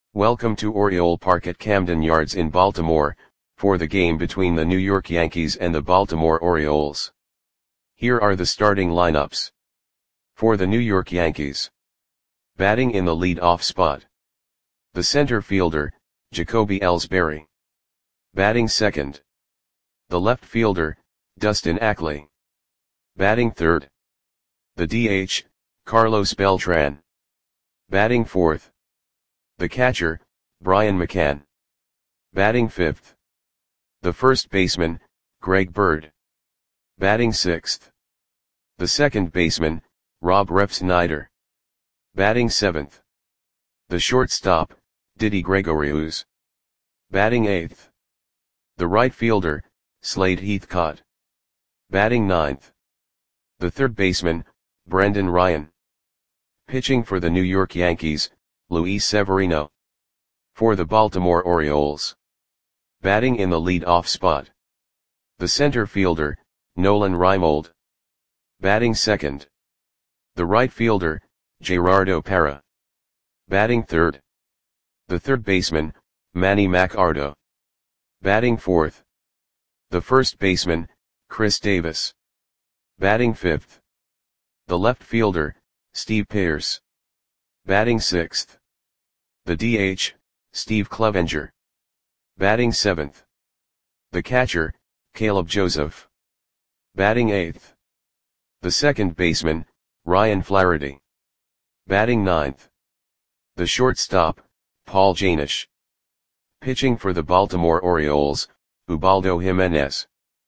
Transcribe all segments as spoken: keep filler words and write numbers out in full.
Welcome to Oriole Park at Camden Yards in Baltimore, for the game between the New York Yankees and the Baltimore Orioles. Here are the starting lineups. For the New York Yankees. Batting in the lead-off spot. The center fielder, Jacoby Ellsbury. Batting second. The left fielder, Dustin Ackley. Batting third. The D H, Carlos Beltran. Batting fourth. The catcher, Brian McCann. Batting fifth. The first baseman, Greg Bird. Batting sixth. The second baseman, Rob Refsnyder. Batting seventh. The shortstop, Didi Gregorius. Batting eighth. The right fielder, Slade Heathcott. Batting ninth. The third baseman, Brendan Ryan. Pitching for the New York Yankees, Luis Severino. For the Baltimore Orioles. Batting in the lead-off spot. The center fielder, Nolan Reimold. Batting second. The right fielder, Gerardo Parra. Batting third. The third baseman, Manny Machado. Batting fourth. The first baseman, Chris Davis. Batting fifth. The left fielder, Steve Pearce. Batting sixth. The D H, Steve Clevenger. Batting seventh. The catcher, Caleb Joseph. Batting eighth. The second baseman, Ryan Flaherty. Batting ninth. The shortstop, Paul Janish. Pitching for the Baltimore Orioles, Ubaldo Jimenez.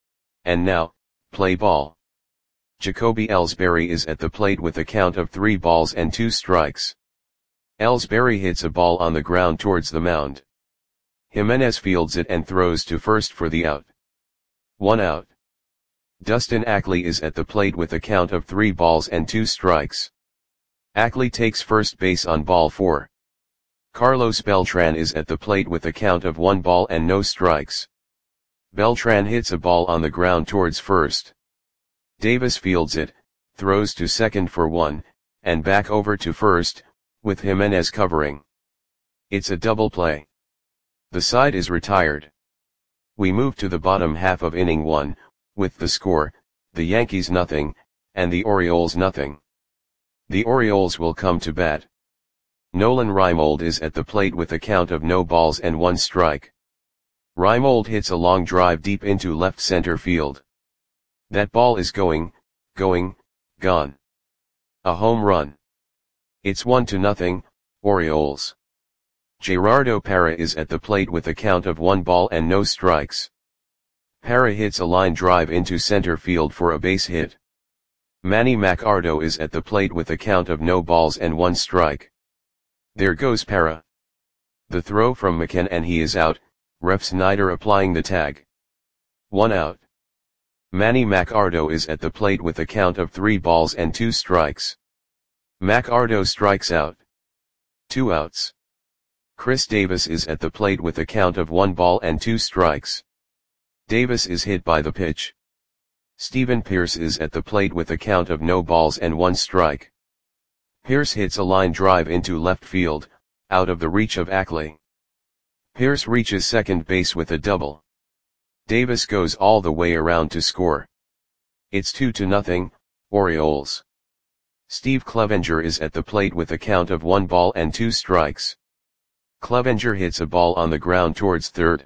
And now, play ball. Jacoby Ellsbury is at the plate with a count of three balls and two strikes. Ellsbury hits a ball on the ground towards the mound. Jimenez fields it and throws to first for the out. One out. Dustin Ackley is at the plate with a count of three balls and two strikes. Ackley takes first base on ball four. Carlos Beltran is at the plate with a count of one ball and no strikes. Beltran hits a ball on the ground towards first. Davis fields it, throws to second for one, and back over to first, with Jimenez covering. It's a double play. The side is retired. We move to the bottom half of inning one, with the score, the Yankees nothing, and the Orioles nothing. The Orioles will come to bat. Nolan Reimold is at the plate with a count of no balls and one strike. Reimold hits a long drive deep into left center field. That ball is going, going, gone. A home run. It's one to nothing, Orioles. Gerardo Parra is at the plate with a count of one ball and no strikes. Parra hits a line drive into center field for a base hit. Manny Machado is at the plate with a count of no balls and one strike. There goes Parra. The throw from McCann and he is out, Refsnyder applying the tag. One out. Manny Machado is at the plate with a count of three balls and two strikes. Machado strikes out. Two outs. Chris Davis is at the plate with a count of one ball and two strikes. Davis is hit by the pitch. Steven Pearce is at the plate with a count of no balls and one strike. Pearce hits a line drive into left field, out of the reach of Ackley. Pearce reaches second base with a double. Davis goes all the way around to score. It's two to nothing, Orioles. Steve Clevenger is at the plate with a count of one ball and two strikes. Clevenger hits a ball on the ground towards third.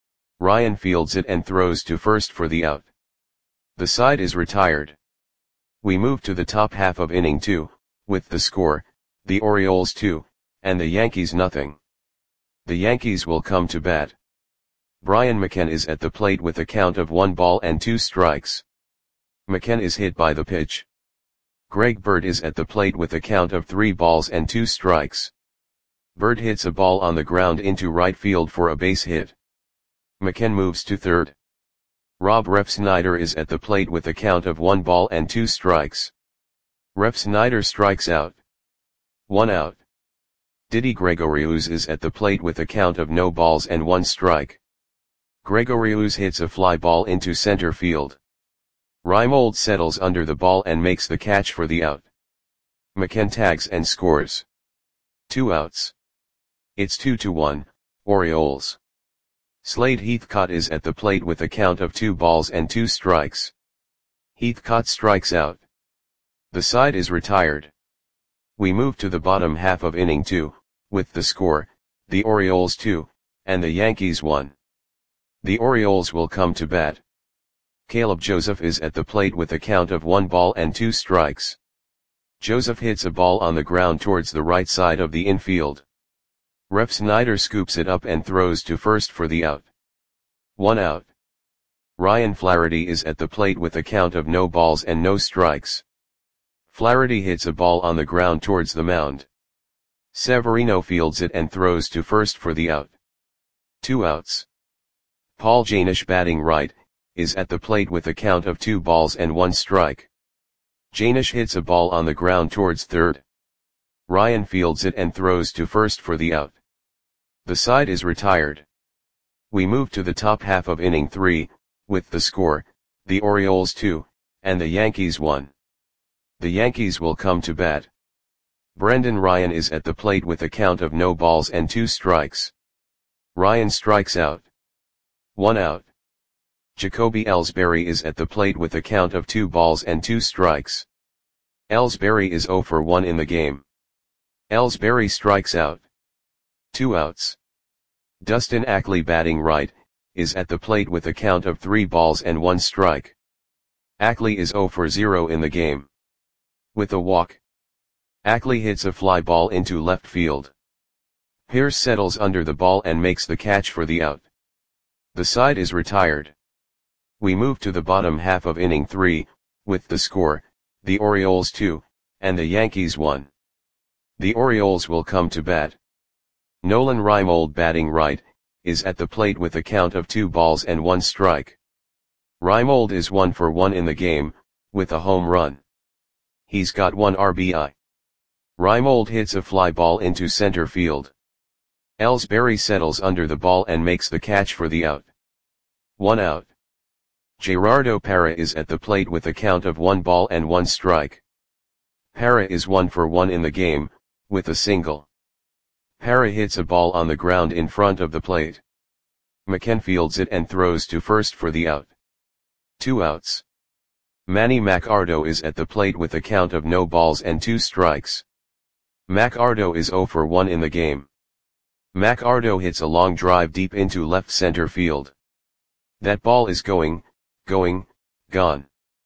Ryan fields it and throws to first for the out. The side is retired. We move to the top half of inning two, with the score, the Orioles two, and the Yankees nothing. The Yankees will come to bat. Brian McCann is at the plate with a count of one ball and two strikes. McCann is hit by the pitch. Greg Bird is at the plate with a count of three balls and two strikes. Bird hits a ball on the ground into right field for a base hit. McCann moves to third. Rob Refsnyder is at the plate with a count of one ball and two strikes. Refsnyder strikes out. One out. Didi Gregorius is at the plate with a count of no balls and one strike. Gregorius hits a fly ball into center field. Reimold settles under the ball and makes the catch for the out. McCann tags and scores. Two outs. It's two to one, Orioles. Slade Heathcott is at the plate with a count of two balls and two strikes. Heathcott strikes out. The side is retired. We move to the bottom half of inning two, with the score, the Orioles two, and the Yankees one. The Orioles will come to bat. Caleb Joseph is at the plate with a count of one ball and two strikes. Joseph hits a ball on the ground towards the right side of the infield. Ref Snyder scoops it up and throws to first for the out. One out. Ryan Flaherty is at the plate with a count of no balls and no strikes. Flaherty hits a ball on the ground towards the mound. Severino fields it and throws to first for the out. Two outs. Paul Janish, batting right, is at the plate with a count of two balls and one strike. Janish hits a ball on the ground towards third. Ryan fields it and throws to first for the out. The side is retired. We move to the top half of inning three, with the score, the Orioles two, and the Yankees one. The Yankees will come to bat. Brendan Ryan is at the plate with a count of no balls and two strikes. Ryan strikes out. One out. Jacoby Ellsbury is at the plate with a count of two balls and two strikes. Ellsbury is zero for one in the game. Ellsbury strikes out. Two outs. Dustin Ackley, batting right, is at the plate with a count of three balls and one strike. Ackley is zero for zero in the game. With a walk. Ackley hits a fly ball into left field. Pierce settles under the ball and makes the catch for the out. The side is retired. We move to the bottom half of inning three, with the score, the Orioles two, and the Yankees one. The Orioles will come to bat. Nolan Reimold, batting right, is at the plate with a count of two balls and one strike. Reimold is one for one in the game, with a home run. He's got one R B I. Reimold hits a fly ball into center field. Ellsbury settles under the ball and makes the catch for the out. One out. Gerardo Parra is at the plate with a count of one ball and one strike. Parra is one for one in the game, with a single. Parra hits a ball on the ground in front of the plate. McKen fields it and throws to first for the out. Two outs. Manny Macardo is at the plate with a count of no balls and two strikes. Macardo is zero for one in the game. Macardo hits a long drive deep into left center field. That ball is going, going, gone.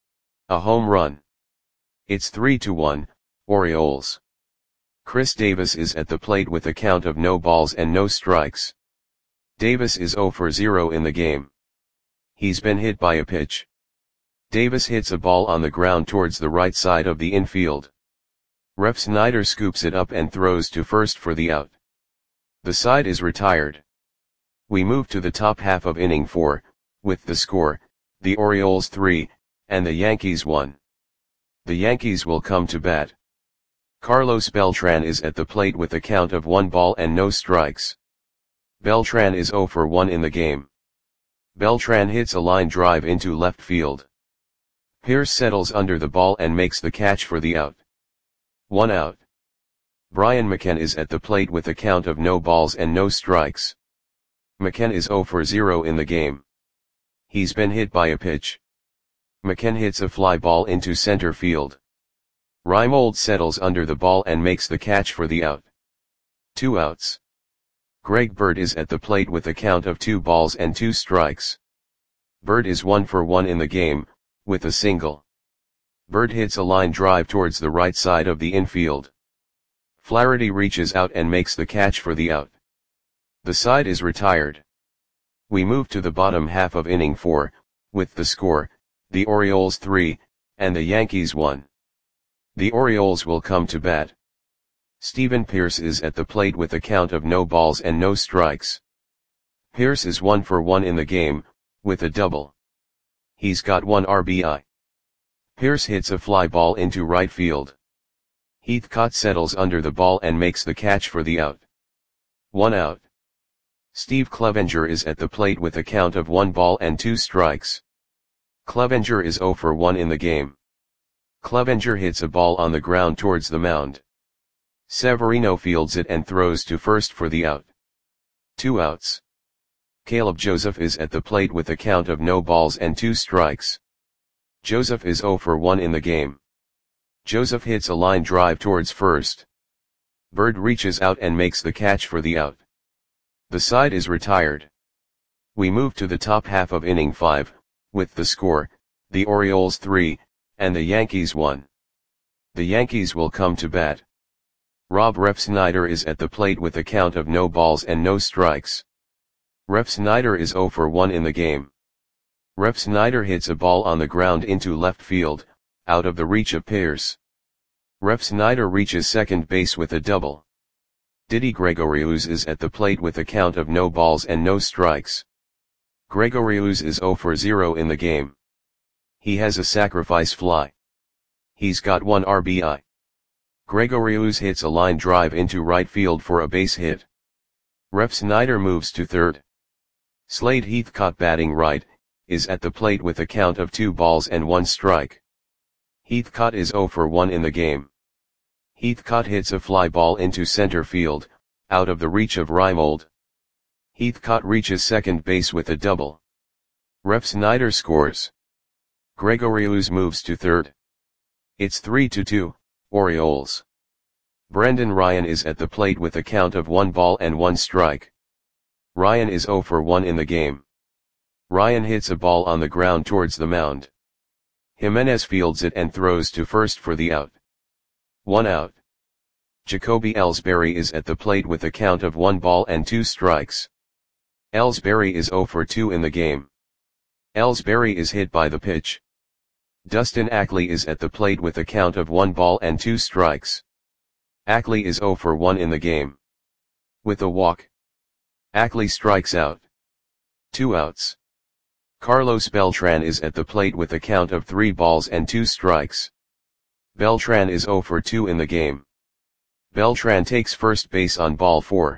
A home run. It's three to one, Orioles. Chris Davis is at the plate with a count of no balls and no strikes. Davis is zero for zero in the game. He's been hit by a pitch. Davis hits a ball on the ground towards the right side of the infield. Ref Snyder scoops it up and throws to first for the out. The side is retired. We move to the top half of inning four, with the score, the Orioles three, and the Yankees one. The Yankees will come to bat. Carlos Beltran is at the plate with a count of one ball and no strikes. Beltran is zero for one in the game. Beltran hits a line drive into left field. Pierce settles under the ball and makes the catch for the out. One out. Brian McKen is at the plate with a count of no balls and no strikes. McKen is zero for zero in the game. He's been hit by a pitch. McKen hits a fly ball into center field. Reimold settles under the ball and makes the catch for the out. Two outs. Greg Bird is at the plate with a count of two balls and two strikes. Bird is one for one in the game, with a single. Bird hits a line drive towards the right side of the infield. Flaherty reaches out and makes the catch for the out. The side is retired. We move to the bottom half of inning four, with the score, the Orioles three, and the Yankees one. The Orioles will come to bat. Stephen Pierce is at the plate with a count of no balls and no strikes. Pierce is one for one in the game, with a double. He's got one R B I. Pierce hits a fly ball into right field. Heathcott settles under the ball and makes the catch for the out. One out. Steve Clevenger is at the plate with a count of one ball and two strikes. Clevenger is zero for one in the game. Clevenger hits a ball on the ground towards the mound. Severino fields it and throws to first for the out. Two outs. Caleb Joseph is at the plate with a count of no balls and two strikes. Joseph is zero for one in the game. Joseph hits a line drive towards first. Bird reaches out and makes the catch for the out. The side is retired. We move to the top half of inning five, with the score, the Orioles three, and the Yankees one. The Yankees will come to bat. Rob Refsnyder is at the plate with a count of no balls and no strikes. Refsnyder is zero for one in the game. Refsnyder hits a ball on the ground into left field, out of the reach of Pierce. Refsnyder reaches second base with a double. Didi Gregorius is at the plate with a count of no balls and no strikes. Gregorius is zero for zero in the game. He has a sacrifice fly. He's got one R B I. Gregorius hits a line drive into right field for a base hit. Refsnyder moves to third. Slade Heathcott, batting right, is at the plate with a count of two balls and one strike. Heathcott is zero for one in the game. Heathcott hits a fly ball into center field, out of the reach of Reimold. Heathcott reaches second base with a double. Refsnyder scores. Gregorius moves to third. It's three to two, Orioles. Brendan Ryan is at the plate with a count of one ball and one strike. Ryan is zero for one in the game. Ryan hits a ball on the ground towards the mound. Jimenez fields it and throws to first for the out. One out. Jacoby Ellsbury is at the plate with a count of one ball and two strikes. Ellsbury is zero for two in the game. Ellsbury is hit by the pitch. Dustin Ackley is at the plate with a count of one ball and two strikes. Ackley is zero for one in the game. With a walk, Ackley strikes out. Two outs. Carlos Beltran is at the plate with a count of three balls and two strikes. Beltran is zero for two in the game. Beltran takes first base on ball four.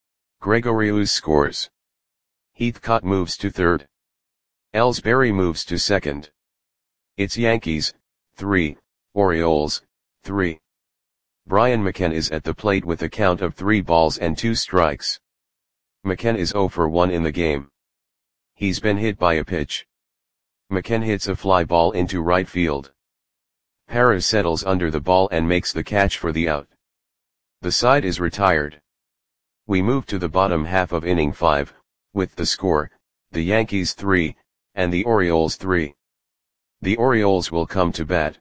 Gregorius scores. Heathcott moves to third. Ellsbury moves to second. It's Yankees, three, Orioles, three. Brian McKenna is at the plate with a count of three balls and two strikes. McKenna is zero for one in the game. He's been hit by a pitch. McKenna hits a fly ball into right field. Parra settles under the ball and makes the catch for the out. The side is retired. We move to the bottom half of inning five, with the score, the Yankees three, and the Orioles three. The Orioles will come to bat.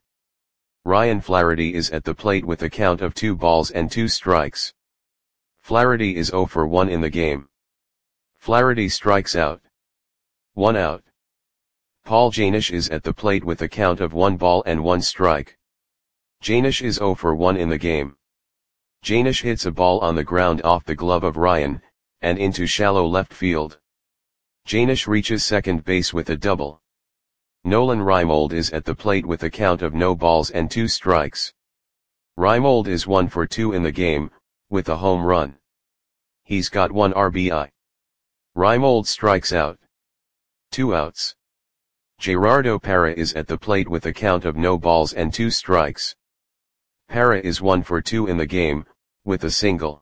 Ryan Flaherty is at the plate with a count of two balls and two strikes. Flaherty is zero for one in the game. Flaherty strikes out. One out. Paul Janish is at the plate with a count of one ball and one strike. Janish is zero for one in the game. Janish hits a ball on the ground off the glove of Ryan, and into shallow left field. Janish reaches second base with a double. Nolan Reimold is at the plate with a count of no balls and two strikes. Reimold is one for two in the game, with a home run. He's got one R B I. Reimold strikes out. Two outs. Gerardo Parra is at the plate with a count of no balls and two strikes. Parra is one for two in the game, with a single.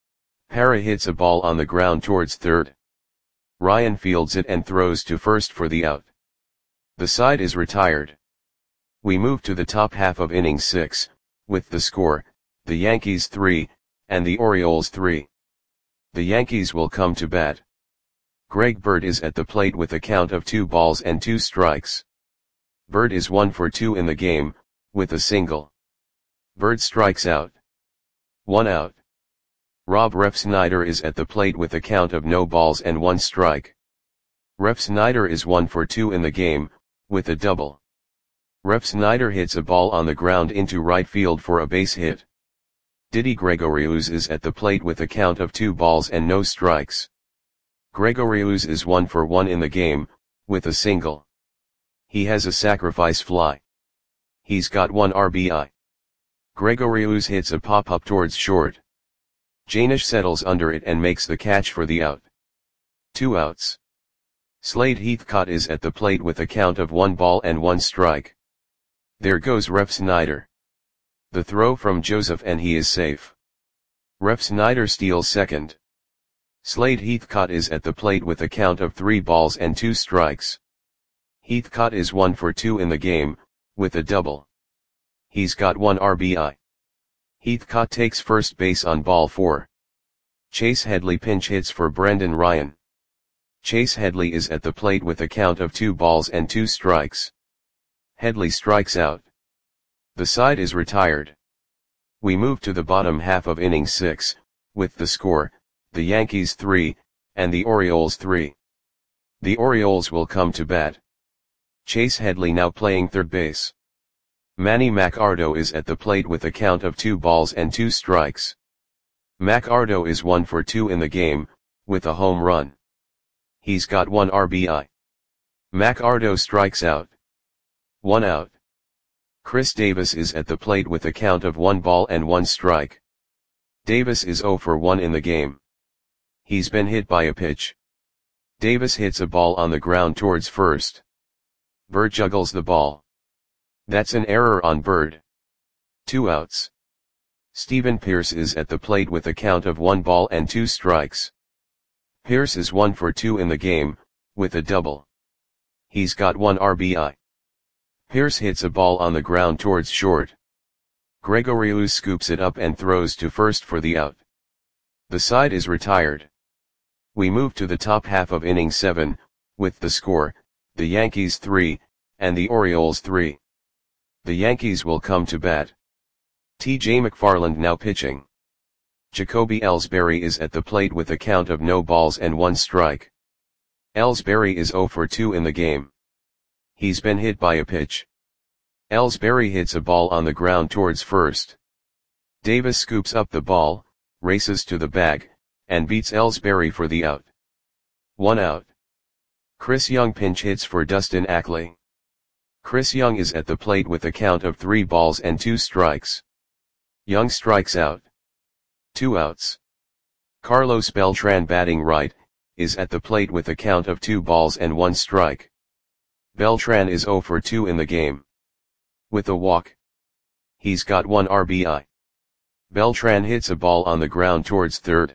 Parra hits a ball on the ground towards third. Ryan fields it and throws to first for the out. The side is retired. We move to the top half of inning six, with the score, the Yankees three, and the Orioles three. The Yankees will come to bat. Greg Bird is at the plate with a count of two balls and two strikes. Bird is one for two in the game, with a single. Bird strikes out. One out. Rob Refsnyder is at the plate with a count of no balls and one strike. Refsnyder is one for two in the game, with a double. Refsnyder hits a ball on the ground into right field for a base hit. Didi Gregorius is at the plate with a count of two balls and no strikes. Gregorius is one for one in the game, with a single. He has a sacrifice fly. He's got one R B I. Gregorius hits a pop-up towards short. Janish settles under it and makes the catch for the out. Two outs. Slade Heathcott is at the plate with a count of one ball and one strike. There goes Refsnyder. The throw from Joseph and he is safe. Ref Snyder steals second. Slade Heathcott is at the plate with a count of three balls and two strikes. Heathcott is one for two in the game, with a double. He's got one R B I. Heathcott takes first base on ball four. Chase Headley pinch hits for Brendan Ryan. Chase Headley is at the plate with a count of two balls and two strikes. Headley strikes out. The side is retired. We move to the bottom half of inning six, with the score, the Yankees three, and the Orioles three. The Orioles will come to bat. Chase Headley now playing third base. Manny Machado is at the plate with a count of two balls and two strikes. Machado is one for two in the game, with a home run. He's got one R B I. Machado strikes out. One out. Chris Davis is at the plate with a count of one ball and one strike. Davis is zero for one in the game. He's been hit by a pitch. Davis hits a ball on the ground towards first. Bird juggles the ball. That's an error on Bird. Two outs. Steven Pearce is at the plate with a count of one ball and two strikes. Pearce is one for two in the game, with a double. He's got one R B I. Pearce hits a ball on the ground towards short. Gregory Luz scoops it up and throws to first for the out. The side is retired. We move to the top half of inning seven, with the score, the Yankees three, and the Orioles three. The Yankees will come to bat. T J McFarland now pitching. Jacoby Ellsbury is at the plate with a count of no balls and one strike. Ellsbury is zero for two in the game. He's been hit by a pitch. Ellsbury hits a ball on the ground towards first. Davis scoops up the ball, races to the bag, and beats Ellsbury for the out. One out. Chris Young pinch hits for Dustin Ackley. Chris Young is at the plate with a count of three balls and two strikes. Young strikes out. Two outs. Carlos Beltran batting right, is at the plate with a count of two balls and one strike. Beltran is zero for two in the game. With a walk. He's got one R B I. Beltran hits a ball on the ground towards third.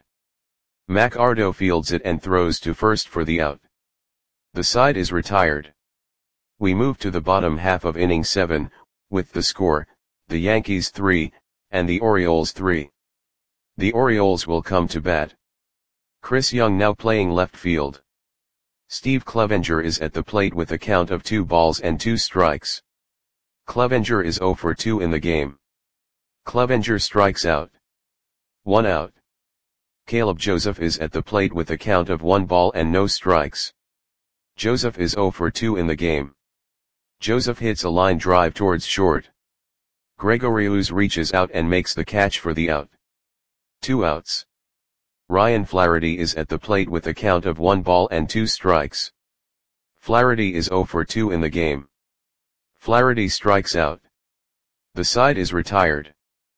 Machado fields it and throws to first for the out. The side is retired. We move to the bottom half of inning seven, with the score, the Yankees three, and the Orioles three. The Orioles will come to bat. Chris Young now playing left field. Steve Clevenger is at the plate with a count of two balls and two strikes. Clevenger is zero for two in the game. Clevenger strikes out. One out. Caleb Joseph is at the plate with a count of one ball and no strikes. Joseph is zero for two in the game. Joseph hits a line drive towards short. Gregory Luz reaches out and makes the catch for the out. Two outs. Ryan Flaherty is at the plate with a count of one ball and two strikes. Flaherty is zero for two in the game. Flaherty strikes out. The side is retired.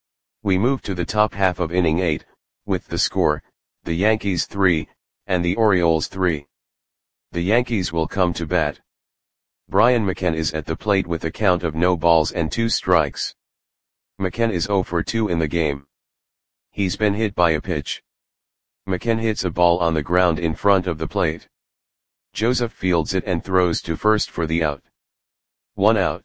We move to the top half of inning eight, with the score, the Yankees three, and the Orioles three. The Yankees will come to bat. Brian McCann is at the plate with a count of no balls and two strikes. McCann is zero for two in the game. He's been hit by a pitch. McCann hits a ball on the ground in front of the plate. Joseph fields it and throws to first for the out. One out.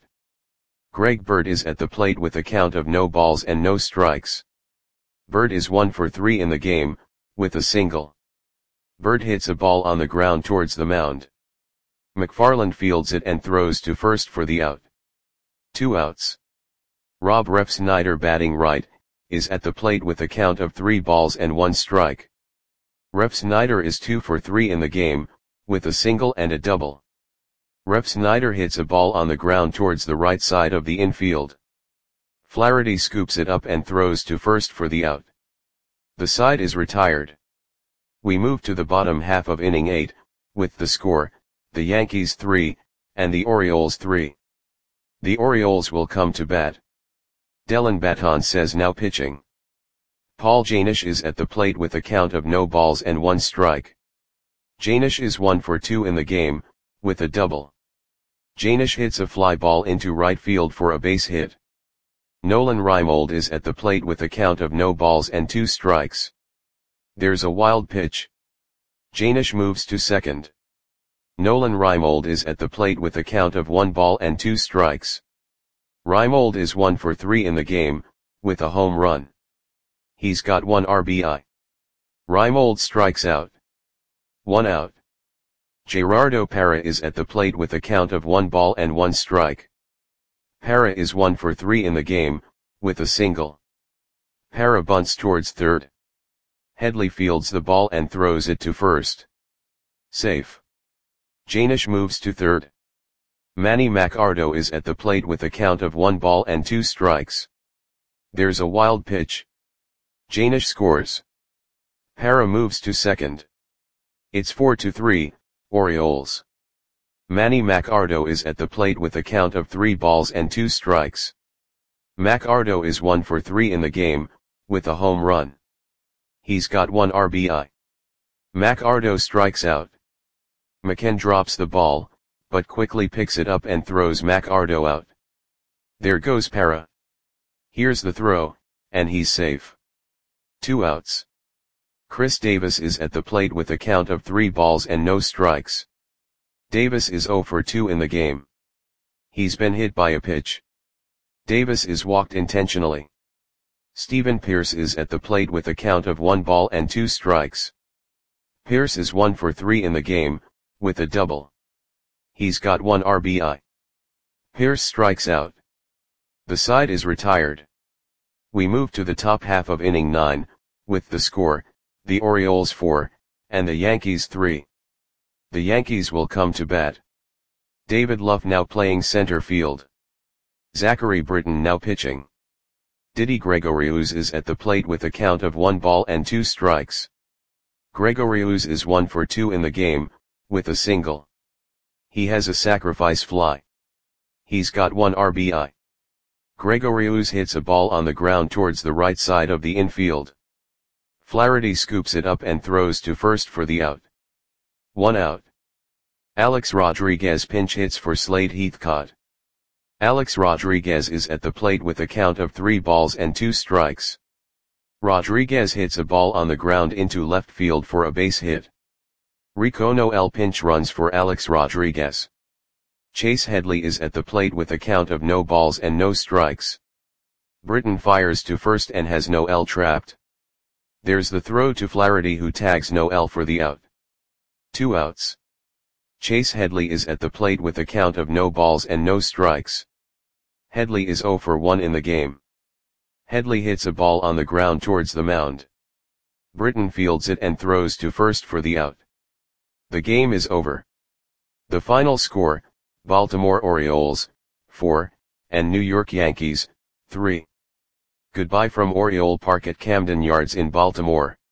Greg Bird is at the plate with a count of no balls and no strikes. Bird is one for three in the game, with a single. Bird hits a ball on the ground towards the mound. McFarland fields it and throws to first for the out. Two outs. Rob Ref Snyder batting right, is at the plate with a count of three balls and one strike. Ref Snyder is two for three in the game, with a single and a double. Ref Snyder hits a ball on the ground towards the right side of the infield. Flaherty scoops it up and throws to first for the out. The side is retired. We move to the bottom half of inning eight, with the score, the Yankees three, and the Orioles three. The Orioles will come to bat. Dellin Betances now pitching. Paul Janish is at the plate with a count of no balls and one strike. Janish is one for two in the game, with a double. Janish hits a fly ball into right field for a base hit. Nolan Reimold is at the plate with a count of no balls and two strikes. There's a wild pitch. Jainisch moves to second. Nolan Reimold is at the plate with a count of one ball and two strikes. Reimold is one for three in the game, with a home run. He's got one R B I. Reimold strikes out. One out. Gerardo Parra is at the plate with a count of one ball and one strike. Parra is one for three in the game, with a single. Parra bunts towards third. Headley fields the ball and throws it to first. Safe. Jainisch moves to third. Manny Machado is at the plate with a count of one ball and two strikes. There's a wild pitch. Jainisch scores. Parra moves to second. It's four to three, Orioles. Manny Machado is at the plate with a count of three balls and two strikes. Machado is one for three in the game, with a home run. He's got one R B I. Machado strikes out. McCann drops the ball, but quickly picks it up and throws Machado out. There goes Parra. Here's the throw, and he's safe. Two outs. Chris Davis is at the plate with a count of three balls and no strikes. Davis is zero for two in the game. He's been hit by a pitch. Davis is walked intentionally. Steven Pearce is at the plate with a count of one ball and two strikes. Pearce is one for three in the game, with a double. He's got one R B I. Pearce strikes out. The side is retired. We move to the top half of inning nine, with the score, the Orioles four, and the Yankees three. The Yankees will come to bat. David Luff now playing center field. Zachary Britton now pitching. Didi Gregorius is at the plate with a count of one ball and two strikes. Gregorius is one for two in the game, with a single. He has a sacrifice fly. He's got one R B I. Gregorius hits a ball on the ground towards the right side of the infield. Flaherty scoops it up and throws to first for the out. One out. Alex Rodriguez pinch hits for Slade Heathcott. Alex Rodriguez is at the plate with a count of three balls and two strikes. Rodriguez hits a ball on the ground into left field for a base hit. Rico Noel pinch runs for Alex Rodriguez. Chase Headley is at the plate with a count of no balls and no strikes. Britton fires to first and has Noel trapped. There's the throw to Flaherty, who tags Noel for the out. Two outs. Chase Headley is at the plate with a count of no balls and no strikes. Headley is zero for one in the game. Headley hits a ball on the ground towards the mound. Britton fields it and throws to first for the out. The game is over. The final score, Baltimore Orioles, four, and New York Yankees, three. Goodbye from Oriole Park at Camden Yards in Baltimore.